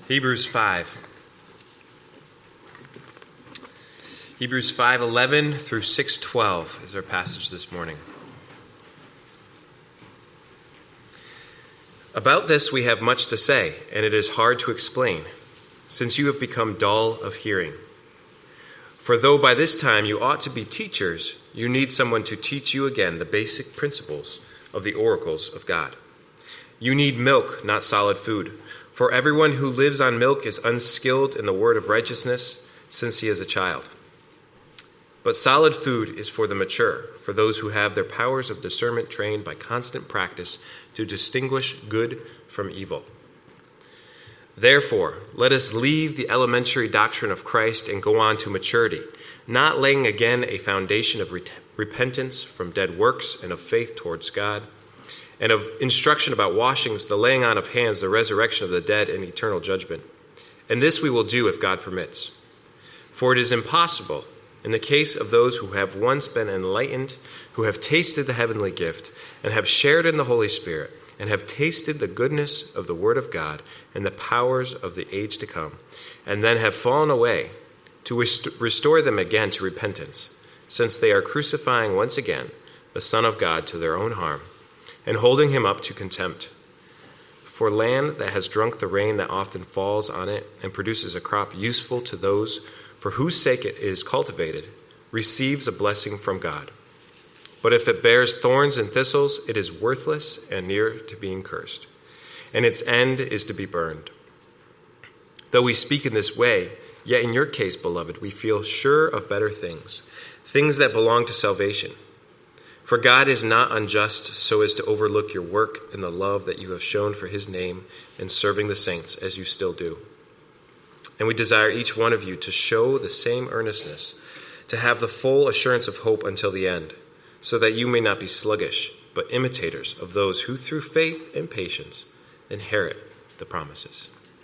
Hebrews 5. Hebrews 5:11 through 6:12 is our passage this morning. About this we have much to say, and it is hard to explain, since you have become dull of hearing. For though by this time you ought to be teachers, you need someone to teach you again the basic principles of the oracles of God. You need milk, not solid food. For everyone who lives on milk is unskilled in the word of righteousness, since he is a child. But solid food is for the mature, for those who have their powers of discernment trained by constant practice to distinguish good from evil. Therefore, let us leave the elementary doctrine of Christ and go on to maturity, not laying again a foundation of repentance from dead works and of faith towards God, and of instruction about washings, the laying on of hands, the resurrection of the dead, and eternal judgment. And this we will do if God permits. For it is impossible, in the case of those who have once been enlightened, who have tasted the heavenly gift, and have shared in the Holy Spirit, and have tasted the goodness of the Word of God and the powers of the age to come, and then have fallen away, to restore them again to repentance, since they are crucifying once again the Son of God to their own harm, and holding him up to contempt. For land that has drunk the rain that often falls on it and produces a crop useful to those for whose sake it is cultivated, receives a blessing from God. But if it bears thorns and thistles, it is worthless and near to being cursed, and its end is to be burned. Though we speak in this way, yet in your case, beloved, we feel sure of better things, things that belong to salvation. For God is not unjust so as to overlook your work and the love that you have shown for his name in serving the saints as you still do. And we desire each one of you to show the same earnestness, to have the full assurance of hope until the end, so that you may not be sluggish, but imitators of those who through faith and patience inherit the promises.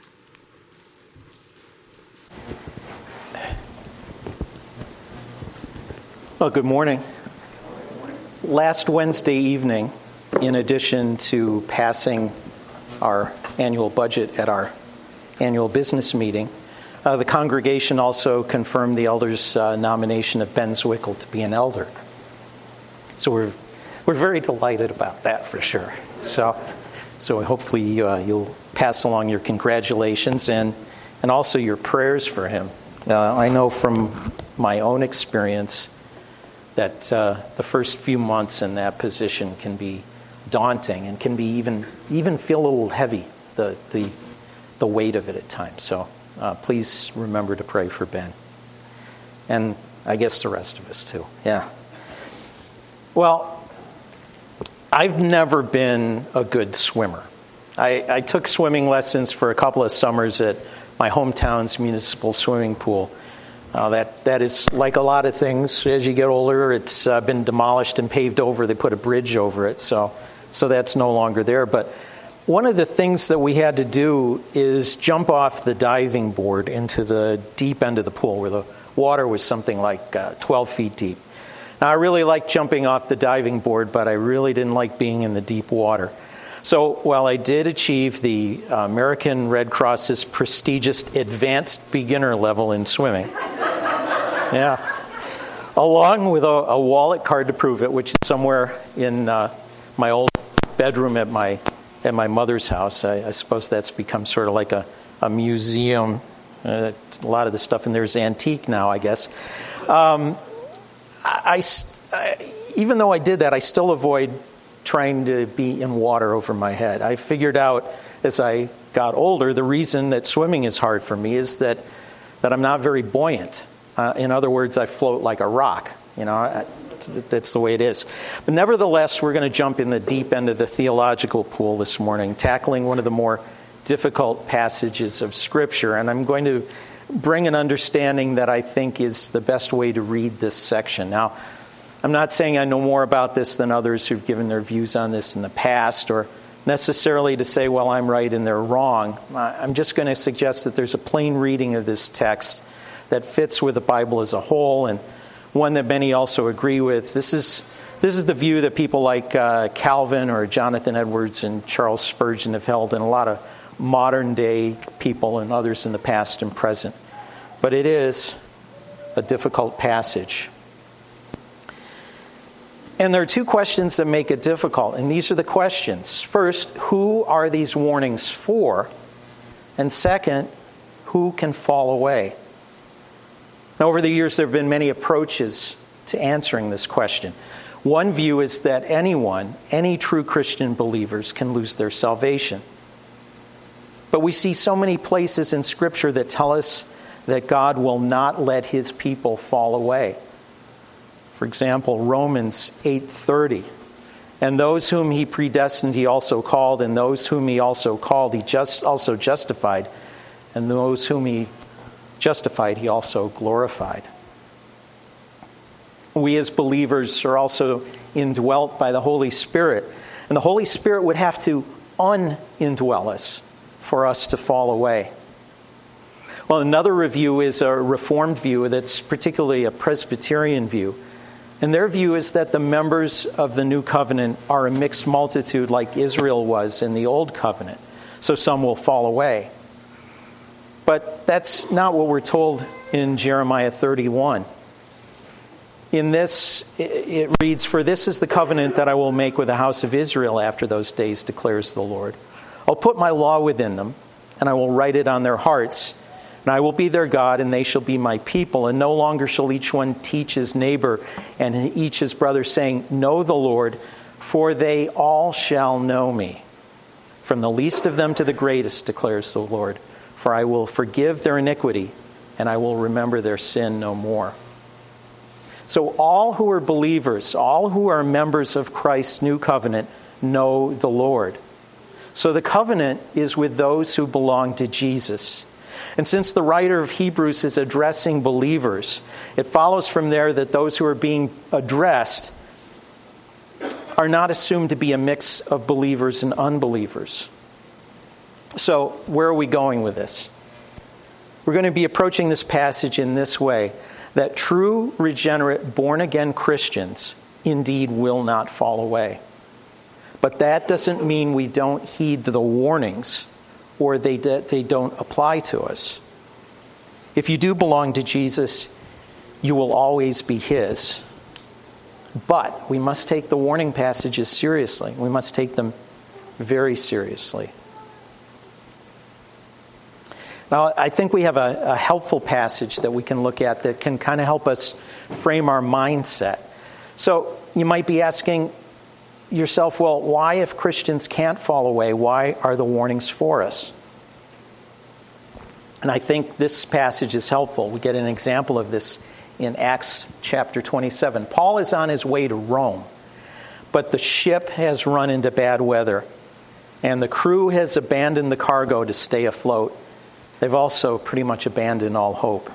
Well, good morning. Last Wednesday evening, in addition to passing our annual budget at our annual business meeting, the congregation also confirmed the elder's nomination of Ben Zwickel to be an elder. So we're very delighted about that for sure. So hopefully you'll pass along your congratulations and also your prayers for him. I know from my own experience that the first few months in that position can be daunting and can be even feel a little heavy, the weight of it at times. So please remember to pray for Ben. And I guess the rest of us too. Yeah. Well, I've never been a good swimmer. I took swimming lessons for a couple of summers at my hometown's municipal swimming pool. That is like a lot of things. As you get older, it's been demolished and paved over. They put a bridge over it, so that's no longer there. But one of the things that we had to do is jump off the diving board into the deep end of the pool where the water was something like 12 feet deep. Now, I really liked jumping off the diving board, but I really didn't like being in the deep water. So while I did achieve the American Red Cross's prestigious advanced beginner level in swimming, yeah, along with a wallet card to prove it, which is somewhere in my old bedroom at my mother's house. I suppose that's become sort of like a museum. A lot of the stuff in there is antique now, I guess. Even though I did that, I still avoid trying to be in water over my head. I figured out as I got older, the reason that swimming is hard for me is that I'm not very buoyant. In other words, I float like a rock. That's the way it is. But nevertheless, we're going to jump in the deep end of the theological pool this morning, tackling one of the more difficult passages of Scripture. And I'm going to bring an understanding that I think is the best way to read this section. Now, I'm not saying I know more about this than others who've given their views on this in the past, or necessarily to say, well, I'm right and they're wrong. I'm just going to suggest that there's a plain reading of this text that fits with the Bible as a whole, and one that many also agree with. This is the view that people like Calvin or Jonathan Edwards and Charles Spurgeon have held, and a lot of modern day people and others in the past and present. But it is a difficult passage. And there are two questions that make it difficult, and these are the questions. First, who are these warnings for? And second, who can fall away? Now, over the years, there have been many approaches to answering this question. One view is that any true Christian believers can lose their salvation. But we see so many places in Scripture that tell us that God will not let his people fall away. For example, Romans 8:30. And those whom he predestined, he also called. And those whom he also called, he also justified. And those whom he justified, he also glorified. We as believers are also indwelt by the Holy Spirit. And the Holy Spirit would have to unindwell us for us to fall away. Well, another review is a Reformed view that's particularly a Presbyterian view. And their view is that the members of the New Covenant are a mixed multitude like Israel was in the Old Covenant. So some will fall away. But that's not what we're told in Jeremiah 31. In this, it reads, "For this is the covenant that I will make with the house of Israel after those days, declares the Lord. I'll put my law within them, and I will write it on their hearts. And I will be their God, and they shall be my people. And no longer shall each one teach his neighbor and each his brother, saying, 'Know the Lord,' for they all shall know me. From the least of them to the greatest, declares the Lord. For I will forgive their iniquity, and I will remember their sin no more." So all who are believers, all who are members of Christ's new covenant, know the Lord. So the covenant is with those who belong to Jesus. And since the writer of Hebrews is addressing believers, it follows from there that those who are being addressed are not assumed to be a mix of believers and unbelievers. So where are we going with this? We're going to be approaching this passage in this way, that true, regenerate, born-again Christians indeed will not fall away. But that doesn't mean we don't heed the warnings or they don't apply to us. If you do belong to Jesus, you will always be his. But we must take the warning passages seriously. We must take them very seriously. Now, I think we have a helpful passage that we can look at that can kind of help us frame our mindset. So you might be asking yourself, well, why, if Christians can't fall away, why are the warnings for us? And I think this passage is helpful. We get an example of this in Acts chapter 27. Paul is on his way to Rome, but the ship has run into bad weather, and the crew has abandoned the cargo to stay afloat. They've also pretty much abandoned all hope.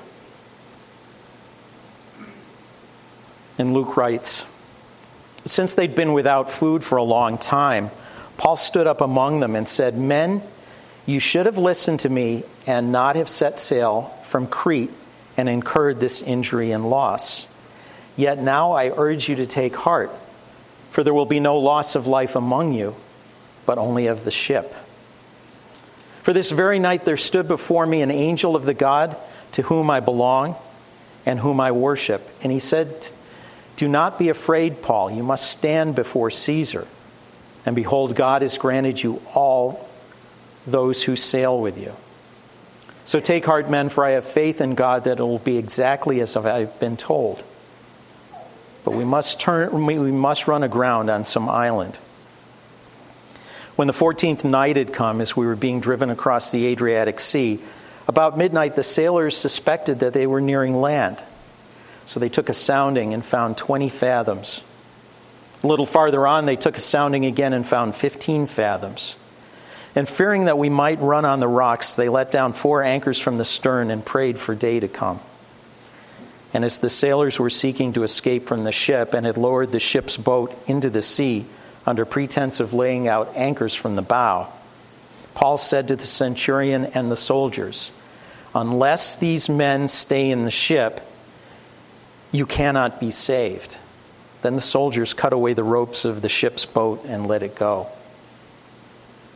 And Luke writes, since they'd been without food for a long time, Paul stood up among them and said, "Men, you should have listened to me and not have set sail from Crete and incurred this injury and loss. Yet now I urge you to take heart, for there will be no loss of life among you, but only of the ship. For this very night there stood before me an angel of the God to whom I belong and whom I worship. And he said, 'Do not be afraid, Paul. You must stand before Caesar. And behold, God has granted you all those who sail with you. So take heart, men, for I have faith in God that it will be exactly as I've been told. But we must run aground on some island.' When the 14th night had come, as we were being driven across the Adriatic Sea, about midnight the sailors suspected that they were nearing land. So they took a sounding and found 20 fathoms. A little farther on, they took a sounding again and found 15 fathoms. And fearing that we might run on the rocks, they let down 4 anchors from the stern and prayed for day to come. And as the sailors were seeking to escape from the ship and had lowered the ship's boat into the sea under pretense of laying out anchors from the bow, Paul said to the centurion and the soldiers, 'Unless these men stay in the ship, you cannot be saved.' Then the soldiers cut away the ropes of the ship's boat and let it go.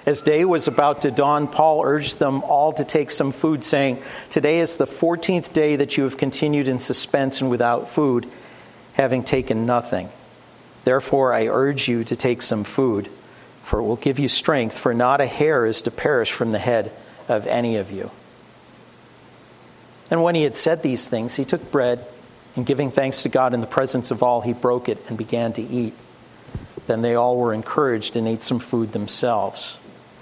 As day was about to dawn, Paul urged them all to take some food, saying, "Today is the 14th day that you have continued in suspense and without food, having taken nothing. Therefore I urge you to take some food, for it will give you strength, for not a hair is to perish from the head of any of you." And when he had said these things, he took bread, and giving thanks to God in the presence of all, he broke it and began to eat. Then they all were encouraged and ate some food themselves.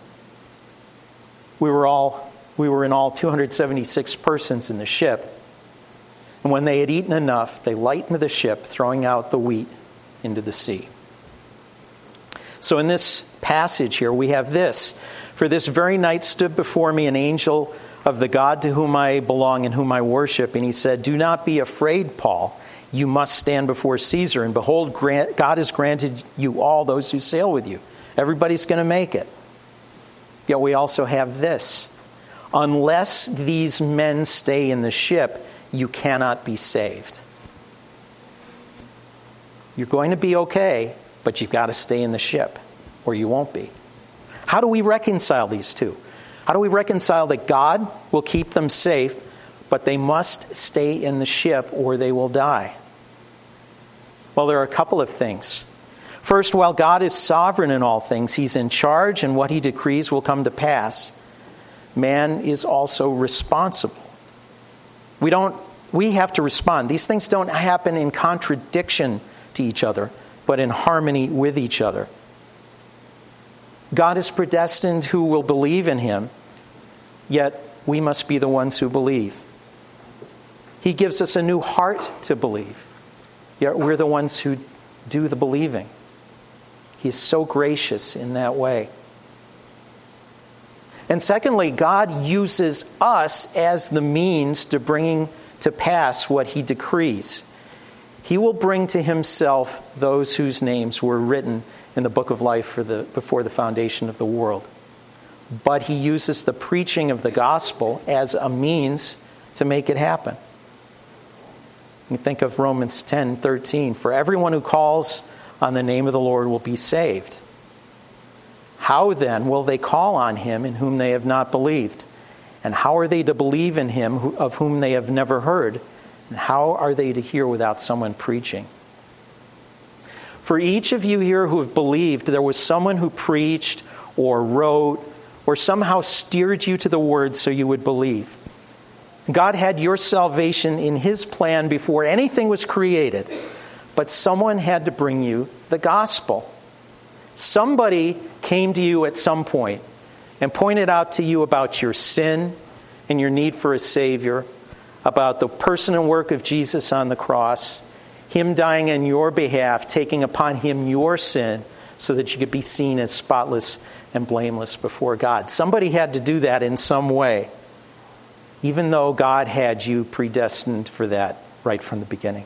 We were in all 276 persons in the ship. And when they had eaten enough, they lightened the ship, throwing out the wheat into the sea. So in this passage here, we have this. "For this very night stood before me an angel of the God to whom I belong and whom I worship. And he said, 'Do not be afraid, Paul. You must stand before Caesar. And behold, God has granted you all those who sail with you.'" Everybody's going to make it. Yet we also have this. "Unless these men stay in the ship, you cannot be saved." You're going to be okay, but you've got to stay in the ship, or you won't be. How do we reconcile these two? How do we reconcile that God will keep them safe, but they must stay in the ship or they will die? Well, there are a couple of things. First, while God is sovereign in all things, he's in charge, and what he decrees will come to pass, man is also responsible. We have to respond. These things don't happen in contradiction to each other, but in harmony with each other. God is predestined who will believe in him, yet we must be the ones who believe. He gives us a new heart to believe, yet we're the ones who do the believing. He is so gracious in that way. And secondly, God uses us as the means to bringing to pass what he decrees. He will bring to himself those whose names were written in the book of life before the foundation of the world. But he uses the preaching of the gospel as a means to make it happen. You think of Romans 10:13. "For everyone who calls on the name of the Lord will be saved. How then will they call on him in whom they have not believed? And how are they to believe in him of whom they have never heard? And how are they to hear without someone preaching?" For each of you here who have believed, there was someone who preached or wrote or somehow steered you to the word so you would believe. God had your salvation in his plan before anything was created, but someone had to bring you the gospel. Somebody came to you at some point and pointed out to you about your sin and your need for a Savior, about the person and work of Jesus on the cross, him dying on your behalf, taking upon him your sin so that you could be seen as spotless and blameless before God. Somebody had to do that in some way, even though God had you predestined for that right from the beginning.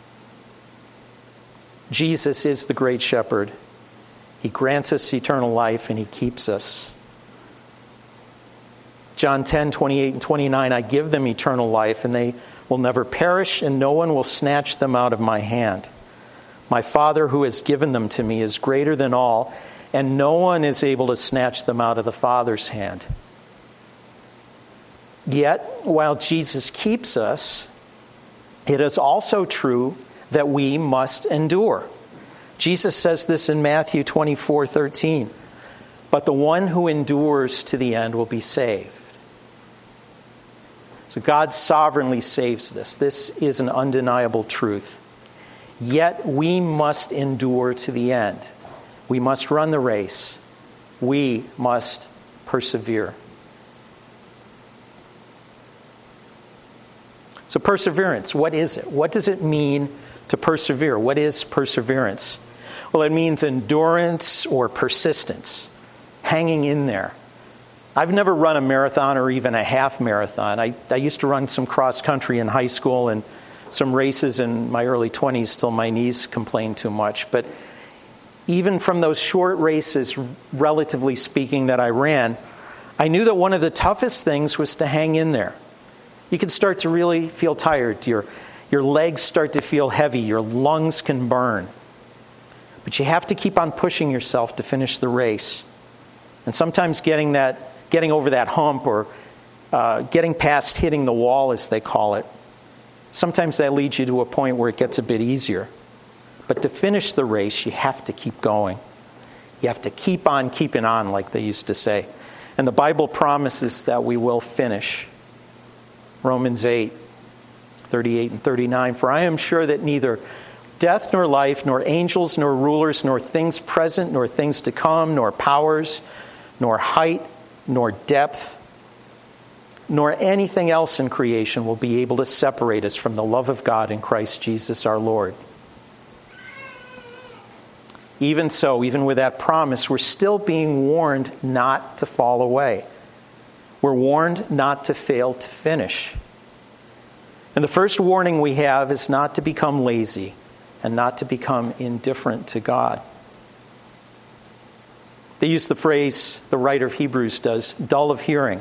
Jesus is the great shepherd. He grants us eternal life and he keeps us. John 10:28 and 29, "I give them eternal life, and they will never perish, and no one will snatch them out of my hand. My Father who has given them to me is greater than all, and no one is able to snatch them out of the Father's hand." Yet, while Jesus keeps us, it is also true that we must endure. Jesus says this in Matthew 24:13, "But the one who endures to the end will be saved." So God sovereignly saves this. This is an undeniable truth. Yet we must endure to the end. We must run the race. We must persevere. So perseverance, what is it? What does it mean to persevere? What is perseverance? Well, it means endurance or persistence, hanging in there. I've never run a marathon or even a half marathon. I used to run some cross country in high school and some races in my early 20s till my knees complained too much. But even from those short races, relatively speaking, that I ran, I knew that one of the toughest things was to hang in there. You can start to really feel tired. Your legs start to feel heavy. Your lungs can burn. But you have to keep on pushing yourself to finish the race. And sometimes getting over that hump, or getting past hitting the wall, as they call it, sometimes that leads you to a point where it gets a bit easier. But to finish the race, you have to keep going. You have to keep on keeping on, like they used to say. And the Bible promises that we will finish. Romans 8, 38 and 39. For I am sure that neither death nor life, nor angels nor rulers, nor things present, nor things to come, nor powers, nor height, nor depth, nor anything else in creation will be able to separate us from the love of God in Christ Jesus our Lord. Even so, even with that promise, we're still being warned not to fall away. We're warned not to fail to finish. And the first warning we have is not to become lazy and not to become indifferent to God. They use the phrase, the writer of Hebrews does, dull of hearing.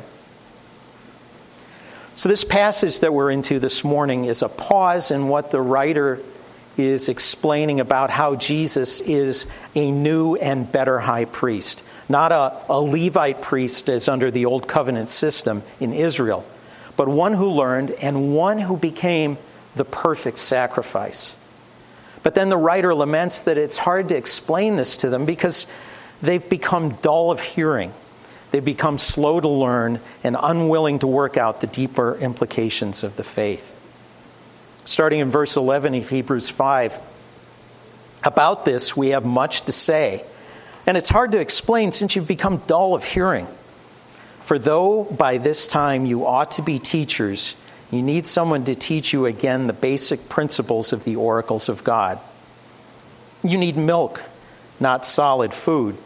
So this passage that we're into this morning is a pause in what the writer is explaining about how Jesus is a new and better high priest. Not a Levite priest as under the Old Covenant system in Israel, but one who learned and one who became the perfect sacrifice. But then the writer laments that it's hard to explain this to them because they've become dull of hearing. They've become slow to learn and unwilling to work out the deeper implications of the faith. Starting in verse 11 of Hebrews 5, about this we have much to say, and it's hard to explain since you've become dull of hearing. For though by this time you ought to be teachers, you need someone to teach you again the basic principles of the oracles of God. You need milk, not solid food.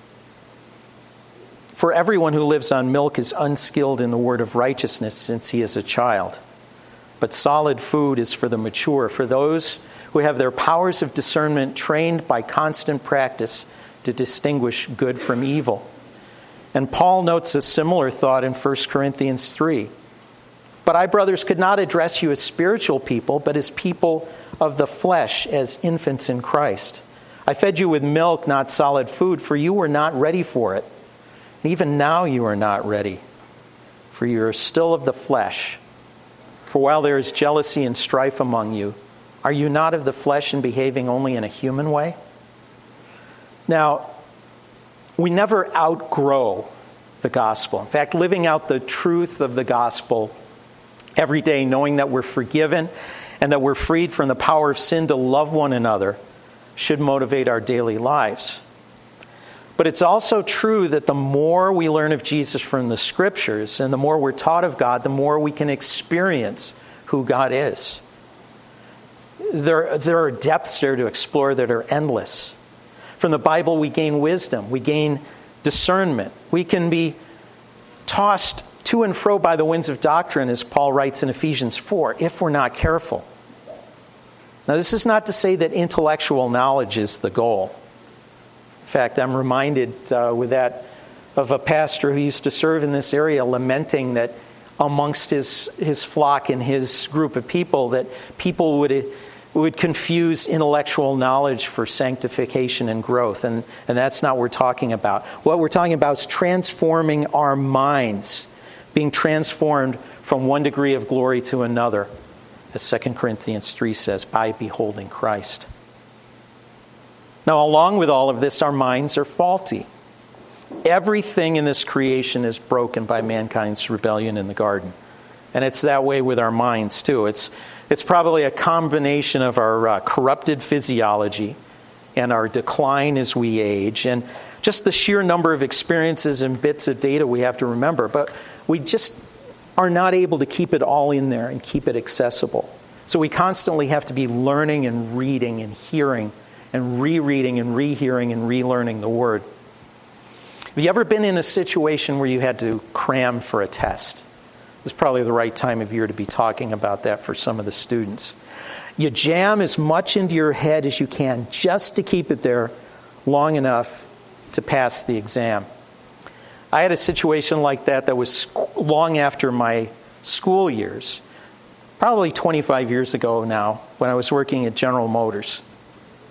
For everyone who lives on milk is unskilled in the word of righteousness since he is a child. But solid food is for the mature, for those who have their powers of discernment trained by constant practice to distinguish good from evil. And Paul notes a similar thought in 1 Corinthians 3. But I, brothers, could not address you as spiritual people, but as people of the flesh, as infants in Christ. I fed you with milk, not solid food, for you were not ready for it. And even now you are not ready, for you are still of the flesh. For while there is jealousy and strife among you, are you not of the flesh and behaving only in a human way? Now, we never outgrow the gospel. In fact, living out the truth of the gospel every day, knowing that we're forgiven and that we're freed from the power of sin to love one another, should motivate our daily lives. But it's also true that the more we learn of Jesus from the Scriptures and the more we're taught of God, the more we can experience who God is. There are depths there to explore that are endless. From the Bible, we gain wisdom. We gain discernment. We can be tossed to and fro by the winds of doctrine, as Paul writes in Ephesians 4, if we're not careful. Now, this is not to say that intellectual knowledge is the goal. In fact, I'm reminded of a pastor who used to serve in this area lamenting that amongst his flock and his group of people, that people would confuse intellectual knowledge for sanctification and growth. And that's not what we're talking about. What we're talking about is transforming our minds, being transformed from one degree of glory to another, as 2 Corinthians 3 says, by beholding Christ. Now, along with all of this, our minds are faulty. Everything in this creation is broken by mankind's rebellion in the garden. And it's that way with our minds, too. It's probably a combination of our corrupted physiology and our decline as we age, and just the sheer number of experiences and bits of data we have to remember. But we just are not able to keep it all in there and keep it accessible. So we constantly have to be learning and reading and hearing and rereading and rehearing and relearning the Word. Have you ever been in a situation where you had to cram for a test? This is probably the right time of year to be talking about that for some of the students. You jam as much into your head as you can just to keep it there long enough to pass the exam. I had a situation like that was long after my school years, probably 25 years ago now, when I was working at General Motors.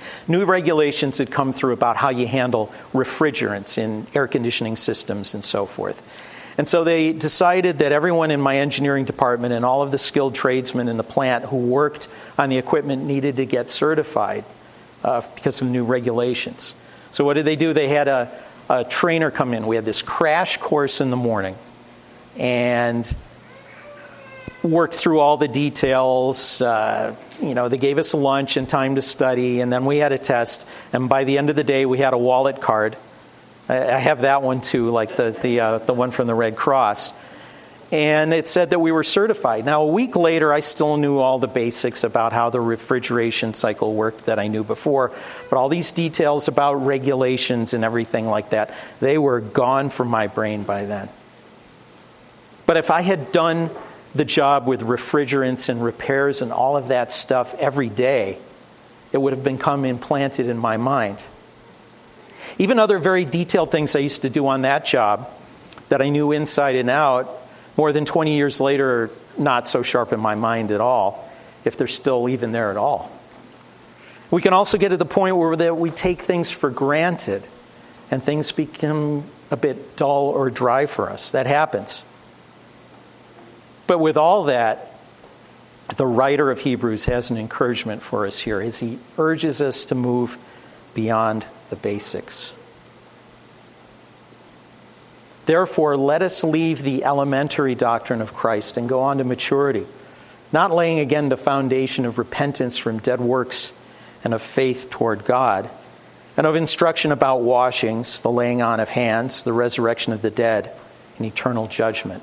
New regulations had come through about how you handle refrigerants in air conditioning systems and so forth. And so they decided that everyone in my engineering department and all of the skilled tradesmen in the plant who worked on the equipment needed to get certified because of new regulations. So what did they do? They had a trainer come in. We had this crash course in the morning and worked through all the details. They gave us lunch and time to study, and then we had a test. And by the end of the day, we had a wallet card. I have that one too, like the one from the Red Cross. And it said that we were certified. Now, a week later, I still knew all the basics about how the refrigeration cycle worked that I knew before. But all these details about regulations and everything like that, they were gone from my brain by then. But if I had done the job with refrigerants and repairs and all of that stuff every day, it would have become implanted in my mind. Even other very detailed things I used to do on that job that I knew inside and out, more than 20 years later, are not so sharp in my mind at all, if they're still even there at all. We can also get to the point where we take things for granted and things become a bit dull or dry for us. That happens. But with all that, the writer of Hebrews has an encouragement for us here as he urges us to move beyond the basics. Therefore, let us leave the elementary doctrine of Christ and go on to maturity, not laying again the foundation of repentance from dead works and of faith toward God, and of instruction about washings, the laying on of hands, the resurrection of the dead, and eternal judgment.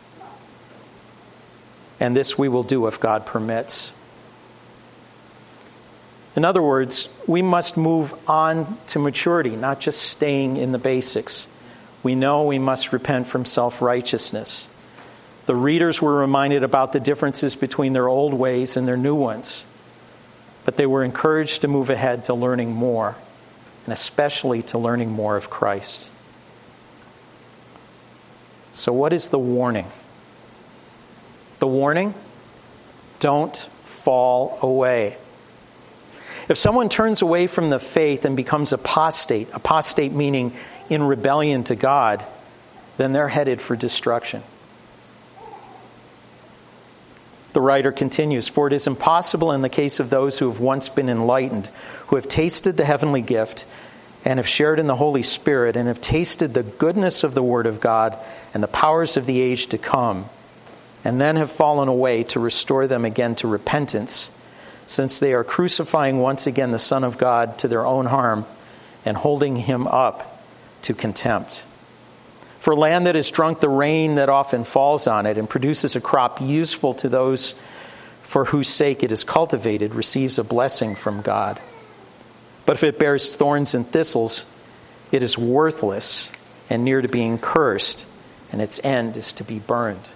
And this we will do if God permits. In other words, we must move on to maturity, not just staying in the basics. We know we must repent from self-righteousness. The readers were reminded about the differences between their old ways and their new ones. But they were encouraged to move ahead to learning more, and especially to learning more of Christ. So what is the warning? The warning? Don't fall away. If someone turns away from the faith and becomes apostate meaning in rebellion to God, then they're headed for destruction. The writer continues, for it is impossible in the case of those who have once been enlightened, who have tasted the heavenly gift and have shared in the Holy Spirit and have tasted the goodness of the Word of God and the powers of the age to come, and then have fallen away, to restore them again to repentance, since they are crucifying once again the Son of God to their own harm and holding him up to contempt. For land that has drunk the rain that often falls on it and produces a crop useful to those for whose sake it is cultivated receives a blessing from God. But if it bears thorns and thistles, it is worthless and near to being cursed, and its end is to be burned.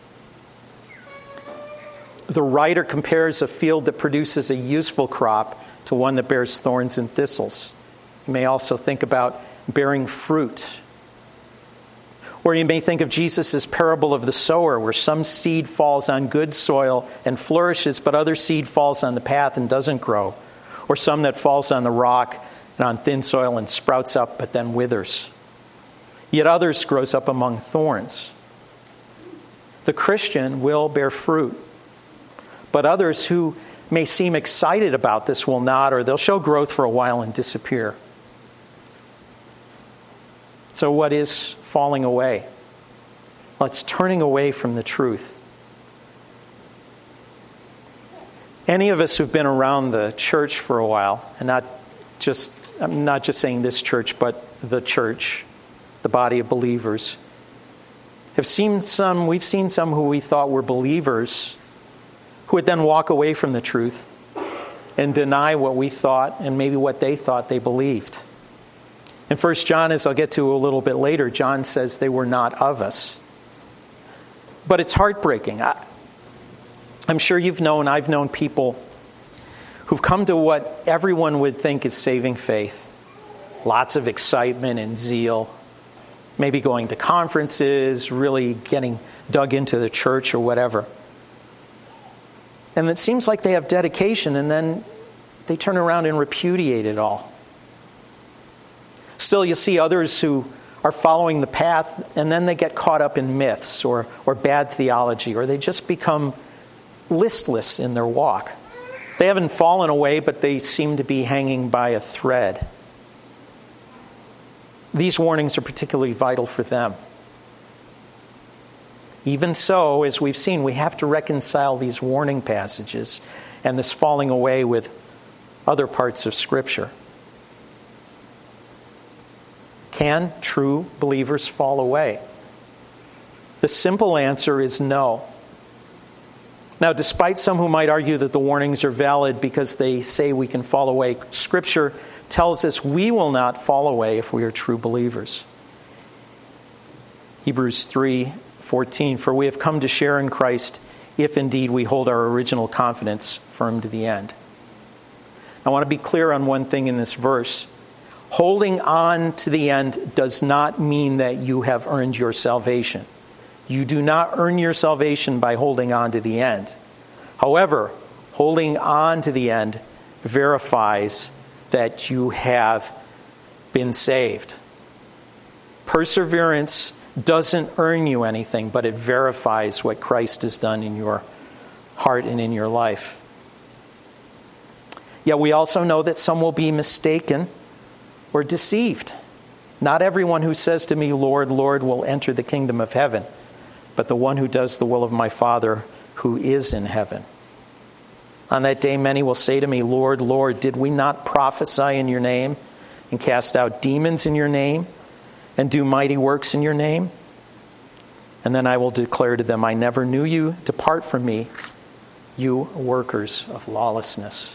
The writer compares a field that produces a useful crop to one that bears thorns and thistles. You may also think about bearing fruit. Or you may think of Jesus' parable of the sower, where some seed falls on good soil and flourishes, but other seed falls on the path and doesn't grow. Or some that falls on the rock and on thin soil and sprouts up, but then withers. Yet others grows up among thorns. The Christian will bear fruit. But others who may seem excited about this will not, or they'll show growth for a while and disappear. So what is falling away? Well, it's turning away from the truth. Any of us who've been around the church for a while, and I'm not just saying this church, but the church, the body of believers, we've seen some who we thought were believers who would then walk away from the truth and deny what we thought and maybe what they thought they believed. In 1 John, as I'll get to a little bit later, John says they were not of us. But it's heartbreaking. I'm sure I've known people who've come to what everyone would think is saving faith. Lots of excitement and zeal. Maybe going to conferences, really getting dug into the church or whatever. And it seems like they have dedication, and then they turn around and repudiate it all. Still, you see others who are following the path, and then they get caught up in myths or bad theology, or they just become listless in their walk. They haven't fallen away, but they seem to be hanging by a thread. These warnings are particularly vital for them. Even so, as we've seen, we have to reconcile these warning passages and this falling away with other parts of Scripture. Can true believers fall away? The simple answer is no. Now, despite some who might argue that the warnings are valid because they say we can fall away, Scripture tells us we will not fall away if we are true believers. Hebrews 3:14, for we have come to share in Christ if indeed we hold our original confidence firm to the end. I want to be clear on one thing in this verse. Holding on to the end does not mean that you have earned your salvation. You do not earn your salvation by holding on to the end. However, holding on to the end verifies that you have been saved. Perseverance doesn't earn you anything, but it verifies what Christ has done in your heart and in your life. Yet we also know that some will be mistaken or deceived. Not everyone who says to me, Lord, Lord, will enter the kingdom of heaven, but the one who does the will of my Father who is in heaven. On that day many will say to me, Lord, Lord, did we not prophesy in your name and cast out demons in your name and do mighty works in your name? And then I will declare to them, I never knew you. Depart from me, you workers of lawlessness.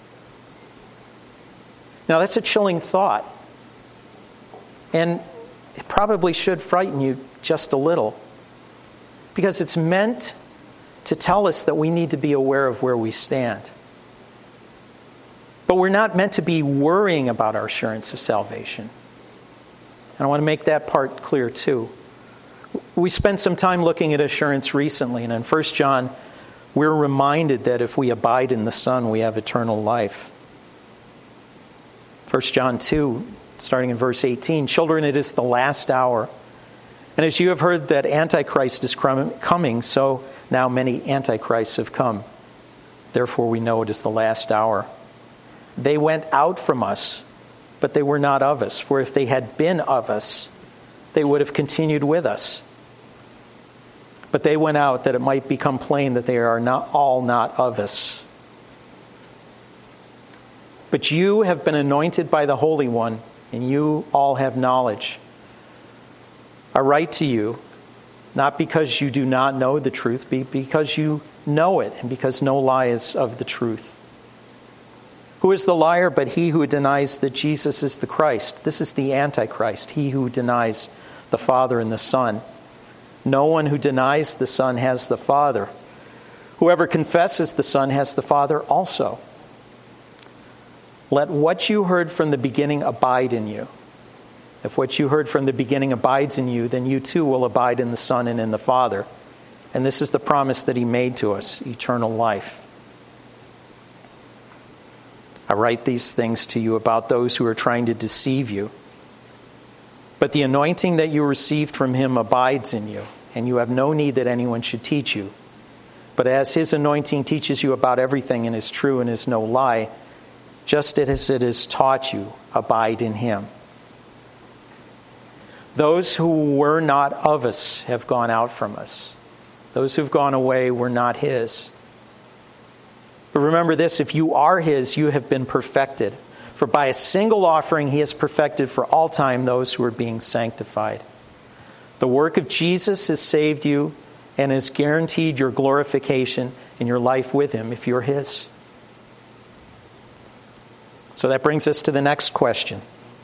Now that's a chilling thought. And it probably should frighten you just a little. Because it's meant to tell us that we need to be aware of where we stand. But we're not meant to be worrying about our assurance of salvation. And I want to make that part clear too. We spent some time looking at assurance recently, and in 1 John, we're reminded that if we abide in the Son, we have eternal life. 1 John 2, starting in verse 18, children, it is the last hour. And as you have heard that Antichrist is coming, so now many Antichrists have come. Therefore we know it is the last hour. They went out from us, but they were not of us. For if they had been of us, they would have continued with us. But they went out that it might become plain that they are not of us. But you have been anointed by the Holy One, and you all have knowledge. I write to you, not because you do not know the truth, but because you know it, and because no lie is of the truth. Who is the liar but he who denies that Jesus is the Christ? This is the Antichrist, he who denies the Father and the Son. No one who denies the Son has the Father. Whoever confesses the Son has the Father also. Let what you heard from the beginning abide in you. If what you heard from the beginning abides in you, then you too will abide in the Son and in the Father. And this is the promise that he made to us, eternal life. I write these things to you about those who are trying to deceive you. But the anointing that you received from him abides in you, and you have no need that anyone should teach you. But as his anointing teaches you about everything and is true and is no lie, just as it has taught you, abide in him. Those who were not of us have gone out from us. Those who've gone away were not his. But remember this, if you are his, you have been perfected. For by a single offering he has perfected for all time those who are being sanctified. The work of Jesus has saved you and has guaranteed your glorification in your life with him if you're his. So that brings us to the next question.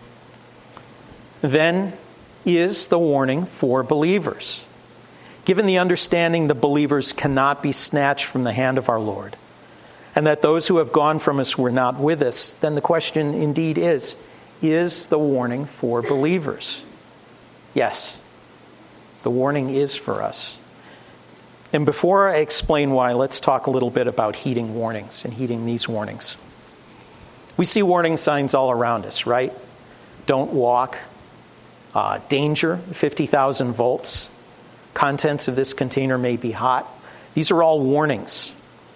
Then is the warning for believers. Given the understanding that believers cannot be snatched from the hand of our Lord, and that those who have gone from us were not with us, then the question indeed is the warning for believers? Yes, the warning is for us. And before I explain why, let's talk a little bit about heeding warnings and heeding these warnings. We see warning signs all around us, right? Don't walk. Danger, 50,000 volts. Contents of this container may be hot. These are all warnings.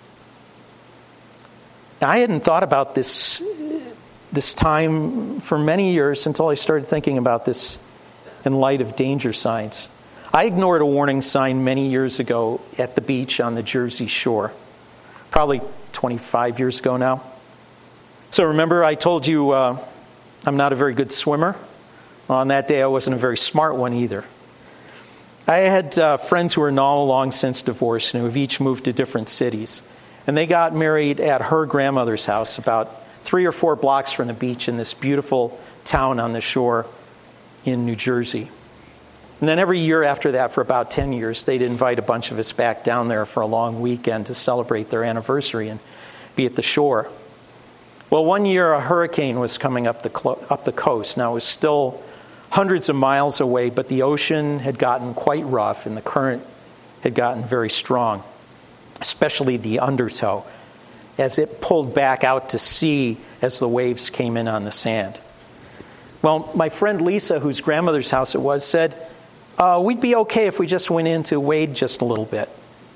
Now, I hadn't thought about this time for many years until I started thinking about this in light of danger signs. I ignored a warning sign many years ago at the beach on the Jersey Shore, probably 25 years ago now. So remember I told you I'm not a very good swimmer? Well, on that day I wasn't a very smart one either. I had friends who are now long since divorced and who have each moved to different cities. And they got married at her grandmother's house about 3 or 4 blocks from the beach in this beautiful town on the shore in New Jersey. And then every year after that, for about 10 years, they'd invite a bunch of us back down there for a long weekend to celebrate their anniversary and be at the shore. Well, one year a hurricane was coming up the coast. Now, it was still hundreds of miles away, but the ocean had gotten quite rough and the current had gotten very strong, especially the undertow, as it pulled back out to sea as the waves came in on the sand. Well, my friend Lisa, whose grandmother's house it was, said, we'd be okay if we just went in to wade just a little bit.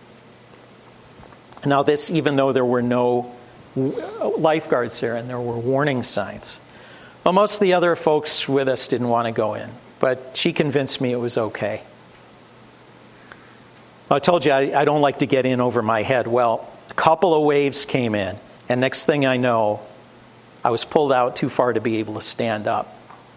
Now this, even though there were no lifeguards there and there were warning signs. Well, most of the other folks with us didn't want to go in, but she convinced me it was okay. I told you I don't like to get in over my head. Well, a couple of waves came in, and next thing I know, I was pulled out too far to be able to stand up.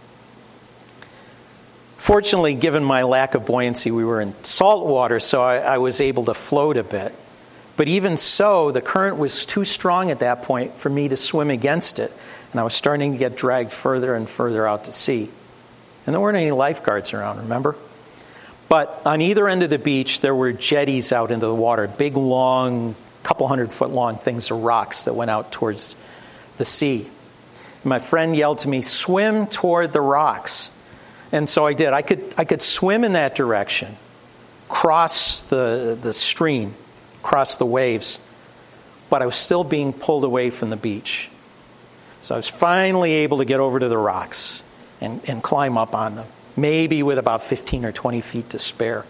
Fortunately, given my lack of buoyancy, we were in salt water, so I was able to float a bit. But even so, the current was too strong at that point for me to swim against it, and I was starting to get dragged further and further out to sea. And there weren't any lifeguards around, remember? But on either end of the beach, there were jetties out into the water, big, long, couple 100-foot long things of rocks that went out towards the sea. And my friend yelled to me, "Swim toward the rocks." And so I did. I could swim in that direction, cross the stream, cross the waves, but I was still being pulled away from the beach. So I was finally able to get over to the rocks and climb up on them, maybe with about 15 or 20 feet to spare.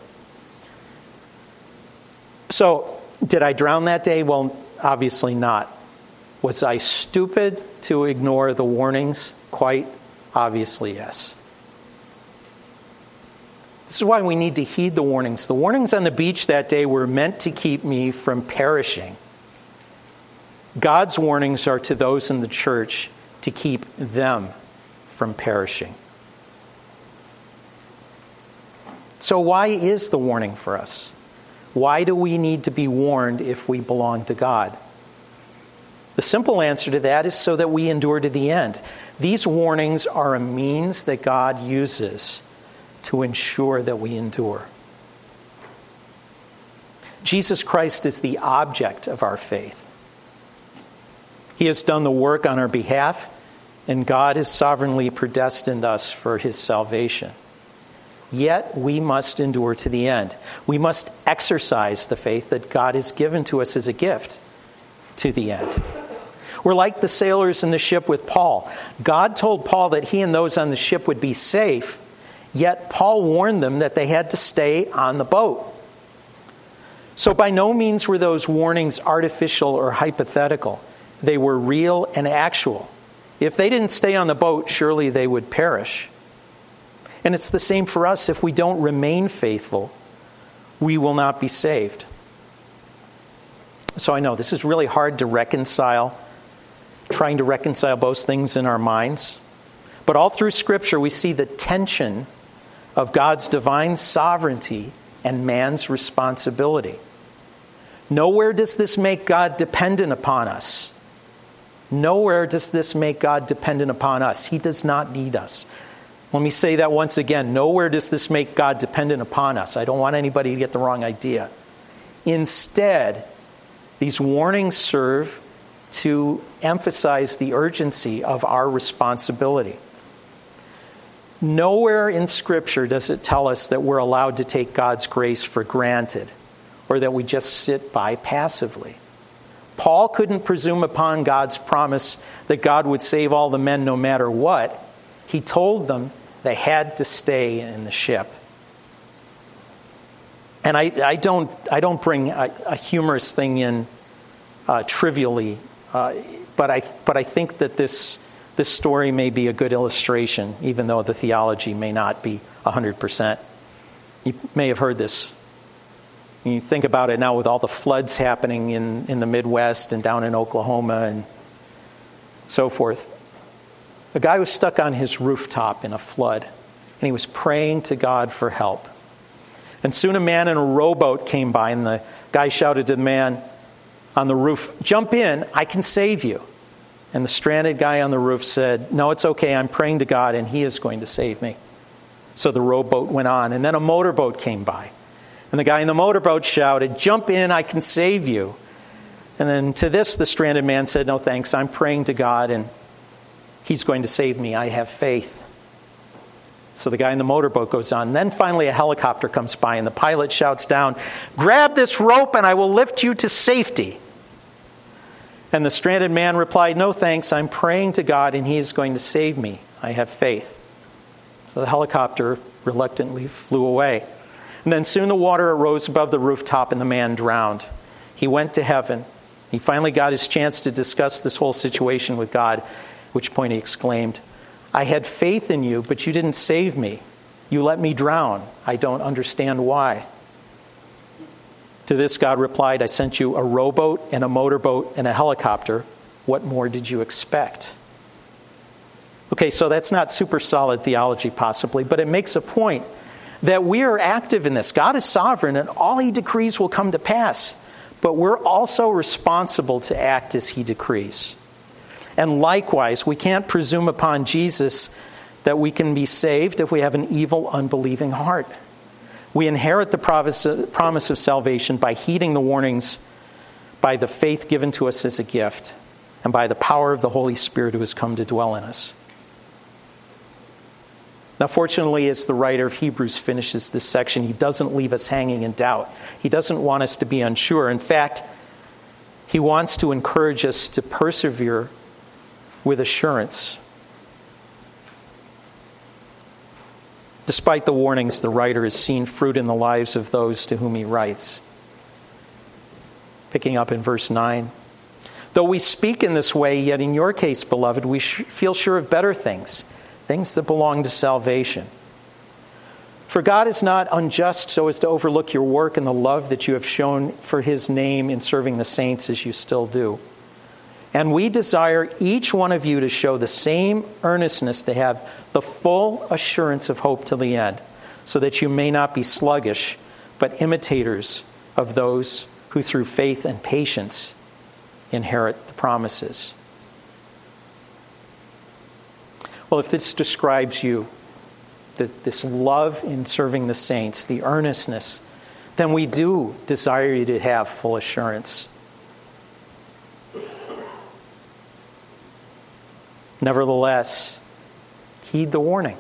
So did I drown that day? Well, obviously not. Was I stupid to ignore the warnings? Quite obviously, yes. This is why we need to heed the warnings. The warnings on the beach that day were meant to keep me from perishing. God's warnings are to those in the church to keep them from perishing. So why is the warning for us? Why do we need to be warned if we belong to God? The simple answer to that is so that we endure to the end. These warnings are a means that God uses to ensure that we endure. Jesus Christ is the object of our faith. He has done the work on our behalf, and God has sovereignly predestined us for his salvation. Yet we must endure to the end. We must exercise the faith that God has given to us as a gift to the end. We're like the sailors in the ship with Paul. God told Paul that he and those on the ship would be safe, yet Paul warned them that they had to stay on the boat. So by no means were those warnings artificial or hypothetical. They were real and actual. If they didn't stay on the boat, surely they would perish. And it's the same for us. If we don't remain faithful, we will not be saved. So I know this is really hard to reconcile, trying to reconcile both things in our minds. But all through Scripture, we see the tension of God's divine sovereignty and man's responsibility. Nowhere does this make God dependent upon us. Nowhere does this make God dependent upon us. He does not need us. Let me say that once again. Nowhere does this make God dependent upon us. I don't want anybody to get the wrong idea. Instead, these warnings serve to emphasize the urgency of our responsibility. Nowhere in Scripture does it tell us that we're allowed to take God's grace for granted or that we just sit by passively. Paul couldn't presume upon God's promise that God would save all the men no matter what. He told them they had to stay in the ship. And I don't bring a humorous thing in trivially, but I think that this story may be a good illustration, even though the theology may not be 100%. You may have heard this. You think about it now with all the floods happening in the Midwest and down in Oklahoma and so forth. A guy was stuck on his rooftop in a flood, and he was praying to God for help. And soon a man in a rowboat came by, and the guy shouted to the man on the roof, "Jump in, I can save you." And the stranded guy on the roof said, "No, it's okay, I'm praying to God, and He is going to save me." So the rowboat went on, and then a motorboat came by. And the guy in the motorboat shouted, "Jump in, I can save you." And then to this, the stranded man said, "No thanks, I'm praying to God, and He's going to save me. I have faith." So the guy in the motorboat goes on. And then finally a helicopter comes by, and the pilot shouts down, "Grab this rope and I will lift you to safety." And the stranded man replied, "No thanks, I'm praying to God and He is going to save me. I have faith." So the helicopter reluctantly flew away. And then soon the water arose above the rooftop and the man drowned. He went to heaven. He finally got his chance to discuss this whole situation with God, at which point he exclaimed, "I had faith in you, but you didn't save me. You let me drown. I don't understand why." To this, God replied, "I sent you a rowboat and a motorboat and a helicopter. What more did you expect?" Okay, so that's not super solid theology possibly, but it makes a point that we are active in this. God is sovereign, and all He decrees will come to pass. But we're also responsible to act as He decrees. And likewise, we can't presume upon Jesus that we can be saved if we have an evil, unbelieving heart. We inherit the promise of salvation by heeding the warnings, by the faith given to us as a gift, and by the power of the Holy Spirit who has come to dwell in us. Now, fortunately, as the writer of Hebrews finishes this section, he doesn't leave us hanging in doubt. He doesn't want us to be unsure. In fact, he wants to encourage us to persevere with assurance. Despite the warnings, the writer has seen fruit in the lives of those to whom he writes. Picking up in verse 9. "Though we speak in this way, yet in your case, beloved, we feel sure of better things that belong to salvation. For God is not unjust so as to overlook your work and the love that you have shown for His name in serving the saints as you still do. And we desire each one of you to show the same earnestness, to have the full assurance of hope to the end, so that you may not be sluggish, but imitators of those who through faith and patience inherit the promises." Well, if this describes you, this love in serving the saints, the earnestness, then we do desire you to have full assurance. Nevertheless, heed the warning.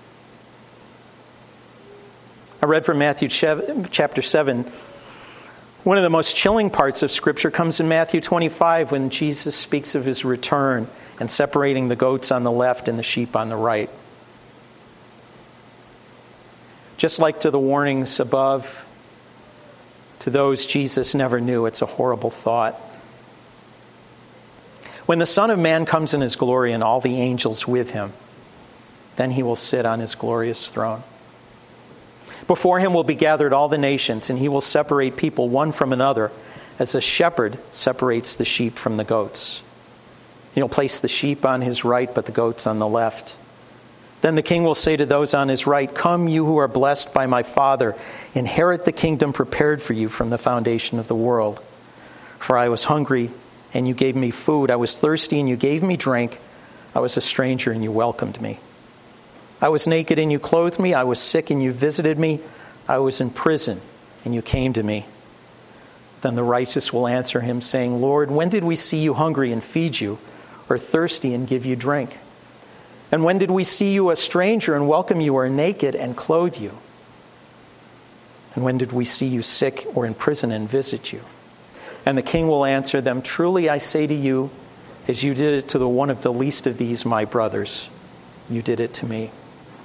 I read from Matthew chapter 7. One of the most chilling parts of Scripture comes in Matthew 25 when Jesus speaks of His return and separating the goats on the left and the sheep on the right. Just like to the warnings above, to those Jesus never knew, it's a horrible thought. When the Son of Man comes in His glory and all the angels with Him, then He will sit on His glorious throne. Before Him will be gathered all the nations, and He will separate people one from another, as a shepherd separates the sheep from the goats. He'll place the sheep on His right, but the goats on the left. Then the King will say to those on His right, "Come, you who are blessed by my Father, inherit the kingdom prepared for you from the foundation of the world. For I was hungry, and you gave me food. I was thirsty, and you gave me drink. I was a stranger, and you welcomed me. I was naked, and you clothed me. I was sick, and you visited me. I was in prison, and you came to me." Then the righteous will answer Him, saying, "Lord, when did we see you hungry and feed you, or thirsty and give you drink? And when did we see you a stranger and welcome you, or naked and clothe you? And when did we see you sick or in prison and visit you?" And the king will answer them, "Truly I say to you, as you did it to one of the least of these, my brothers, you did it to me."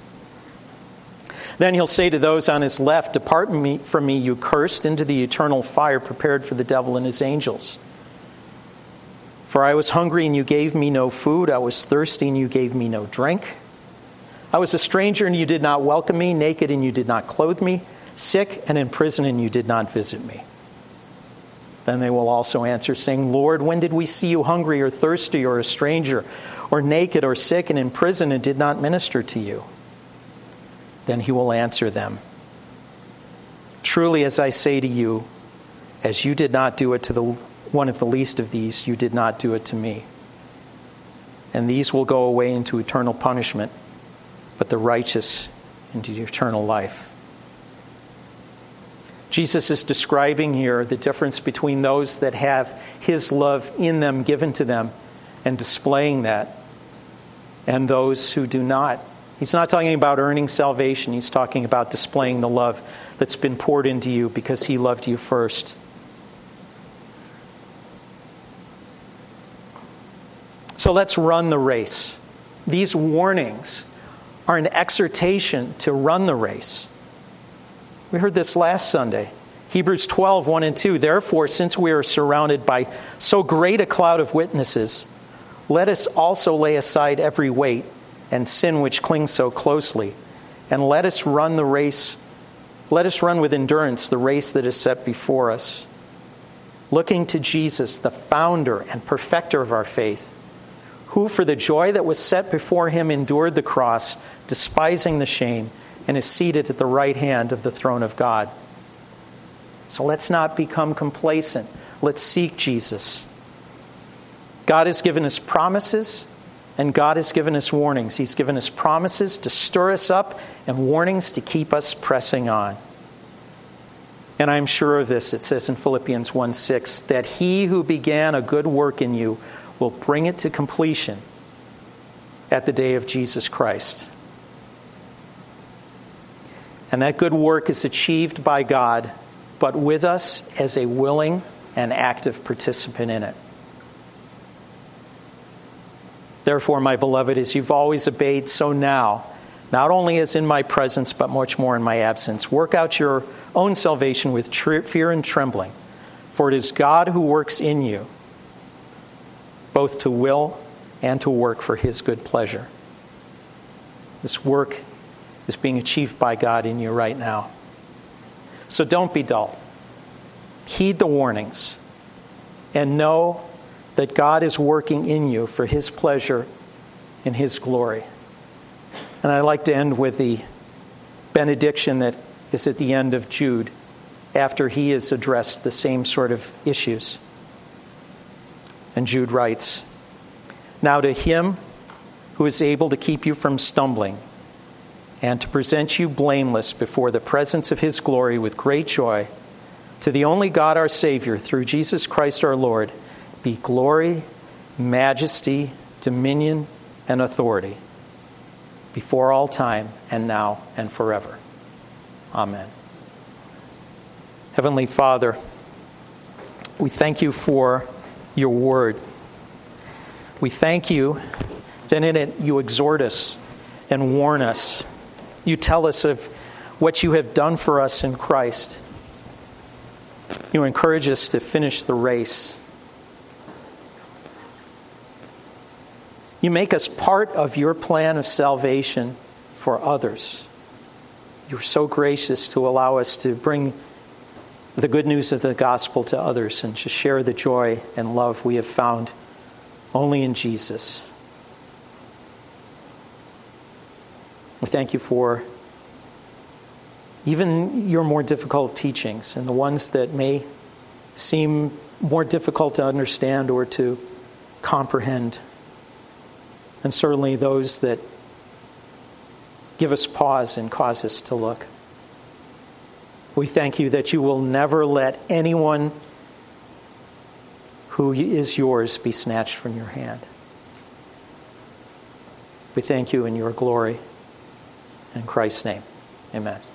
Then he'll say to those on his left, "Depart from me, you cursed, into the eternal fire prepared for the devil and his angels. For I was hungry, and you gave me no food. I was thirsty, and you gave me no drink. I was a stranger, and you did not welcome me, naked, and you did not clothe me, sick and in prison, and you did not visit me." Then they will also answer, saying, "Lord, when did we see you hungry or thirsty or a stranger or naked or sick and in prison and did not minister to you?" Then he will answer them, "Truly, as I say to you, as you did not do it to one of the least of these, you did not do it to me." And these will go away into eternal punishment, but the righteous into eternal life. Jesus is describing here the difference between those that have his love in them, given to them, and displaying that, and those who do not. He's not talking about earning salvation. He's talking about displaying the love that's been poured into you because he loved you first. So let's run the race. These warnings are an exhortation to run the race. We heard this last Sunday. Hebrews 12, 1 and 2. "Therefore, since we are surrounded by so great a cloud of witnesses, let us also lay aside every weight and sin which clings so closely, and let us run the race. Let us run with endurance the race that is set before us, looking to Jesus, the founder and perfecter of our faith, who for the joy that was set before him endured the cross, despising the shame, and is seated at the right hand of the throne of God." So let's not become complacent. Let's seek Jesus. God has given us promises, and God has given us warnings. He's given us promises to stir us up and warnings to keep us pressing on. And I'm sure of this, it says in Philippians 1:6, that he who began a good work in you will bring it to completion at the day of Jesus Christ. And that good work is achieved by God, but with us as a willing and active participant in it. Therefore, my beloved, as you've always obeyed, so now, not only as in my presence, but much more in my absence, work out your own salvation with fear and trembling. For it is God who works in you, both to will and to work for his good pleasure. This work is being achieved by God in you right now. So don't be dull. Heed the warnings and know that God is working in you for his pleasure and his glory. And I'd like to end with the benediction that is at the end of Jude after he has addressed the same sort of issues. And Jude writes, "Now to him who is able to keep you from stumbling and to present you blameless before the presence of his glory with great joy, to the only God our Savior, through Jesus Christ our Lord, be glory, majesty, dominion, and authority, before all time, and now, and forever. Amen." Heavenly Father, we thank you for your word. We thank you that in it you exhort us and warn us. You tell us of what you have done for us in Christ. You encourage us to finish the race. You make us part of your plan of salvation for others. You are so gracious to allow us to bring the good news of the gospel to others and to share the joy and love we have found only in Jesus. We thank you for even your more difficult teachings and the ones that may seem more difficult to understand or to comprehend. And certainly those that give us pause and cause us to look. We thank you that you will never let anyone who is yours be snatched from your hand. We thank you in your glory. In Christ's name, amen.